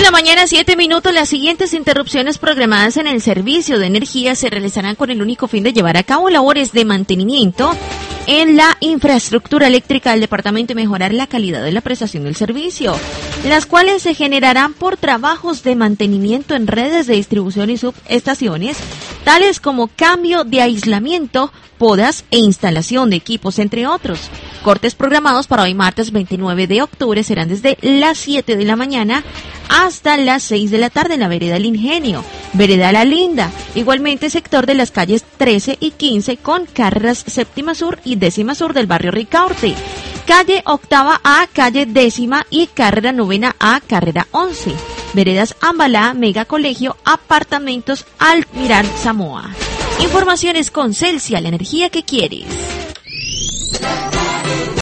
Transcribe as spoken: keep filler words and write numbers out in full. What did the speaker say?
la mañana, siete minutos. Las siguientes interrupciones programadas en el servicio de energía se realizarán con el único fin de llevar a cabo labores de mantenimiento en la infraestructura eléctrica del departamento y mejorar la calidad de la prestación del servicio, las cuales se generarán por trabajos de mantenimiento en redes de distribución y subestaciones, tales como cambio de aislamiento, podas e instalación de equipos, entre otros. Cortes programados para hoy martes veintinueve de octubre serán desde las siete de la mañana hasta las seis de la tarde en la vereda El Ingenio, vereda La Linda, igualmente sector de las calles trece y quince con carreras séptima sur y décima sur del barrio Ricaurte, calle octava A, calle décima y carrera novena A, carrera once, veredas Ambalá, Mega Colegio, apartamentos Almirán Samoa. Informaciones con Celsia, la energía que quieres.